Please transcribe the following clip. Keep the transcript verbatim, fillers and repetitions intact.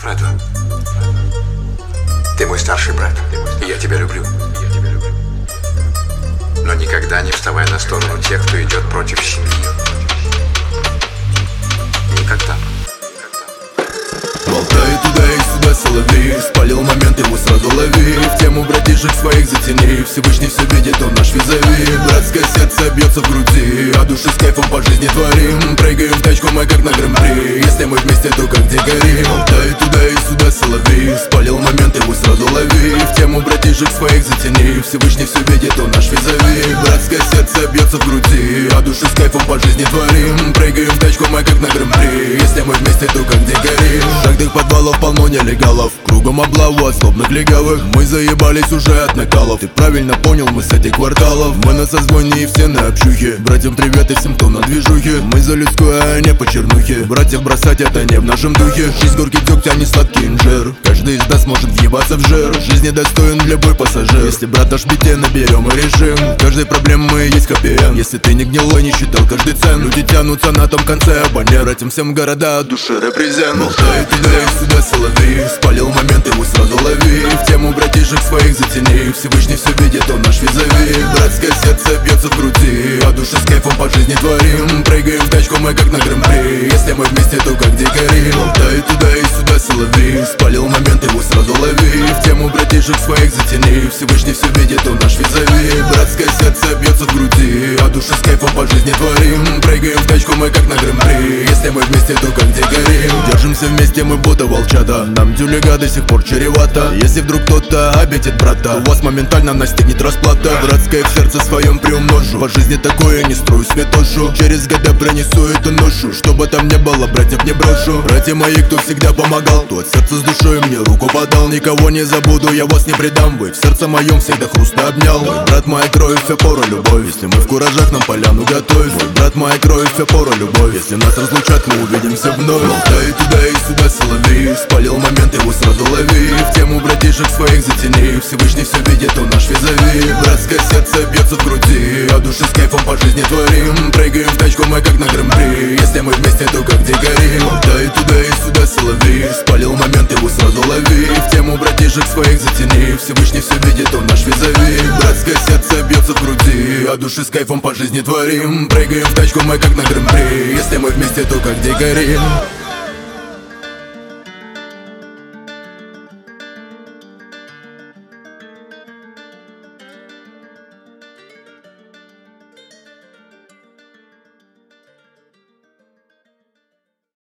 Фредо, ты мой старший брат, и я тебя люблю. Но никогда не вставай на сторону тех, кто идет против семьи. Никогда. Болтает туда и сюда соловей, спалил момент, его сразу лови. В тему братишек своих затяни, Всевышний все видит, он наш визави. Братское сердце бьется в груди, а души с кайфом по жизни творим. Прыгаем в тачку мы как на гран-при, если мы вместе, то как дикари. Болтает туда и сюда соловей, спалил момент, его сразу лови. В тему братишек своих затяни, Всевышний все видит, он наш визави. Братское сердце бьется в груди, а души с кайфом по жизни творим. Прыгаем в тачку мы как на гран-при, если мы вместе, то как дикари. Каждых подвалов полно нелегалов, кругом облаву от злобных легавых. Мы заебались уже от накалов, ты правильно понял, мы с этих кварталов. Мы на созвоне и все на общухе, братьям привет и всем, кто на движухе. Мы за людскую, а не по чернухе, братьев бросать это не в нашем духе. Жизнь горький дегтя, а не сладкий инжир, каждый из нас может въебаться в жир. Жизни достоин любой пассажир, если брат наш бите, наберем и решим. Каждой проблемы есть КПМ, если ты не гнилой, не считал каждый цен. Люди тянутся на том конце, абонер, этим всем города от души репрезент. Болтает туда и сюда соловей, спалил момент, его сразу лови. В тему братишек своих затяни, Всевышний все видит, он наш визави. Братское сердце бьется в груди, а души с кайфом по жизни творим. Прыгаем в тачку мы как на гран-при, если мы вместе, то как дикари. Болтает туда и сюда соловей, спалил момент, его сразу лови. В тему братишек своих затяни, Всевышний все видит, он наш визави. Братское сердце бьется в груди, а души с кайфом по жизни творим. Прыгаем в тачку мы как на гран-при, если мы вместе, то как дикари. Держимся вместе мы будто волчата, нам тюлега до сих пор чревато. Если вдруг кто-то обидит брата, у вас моментально настигнет расплата. Братское в сердце своем приумножу, по жизни такое не строю святошу. Через года пронесу эту ношу, чтобы там не было, братьев не брошу. Братья мои, кто всегда помогал, кто от сердца с душой мне руку подал. Никого не забуду, я вас не предам, вы в сердце моем всегда хрустно обнял. Мой брат, моя кровь, вся пора любовь, если мы в куражах, нам поляну готовь. Мой брат, моя кровь, вся пора любовь, если нас разлучат, мы увидимся вновь. Болтает туда и сюда соловей, спалил момент, его сразу лови. В тему братишек своих затяни, Всевышний все видит, он наш визави. Братское сердце бьется в груди, а души с кайфом по жизни творим. Прыгаем в тачку мы как на гран-при, если мы вместе, то как дикари. Болтает туда и сюда соловей, спалил момент, его сразу лови. В тему братишек своих затяни, Всевышний все видит, он наш визави. Братское сердце бьется в груди, а души с кайфом по жизни творим. Прыгаем в тачку мы как на гран-при, если мы вместе, то как дикари.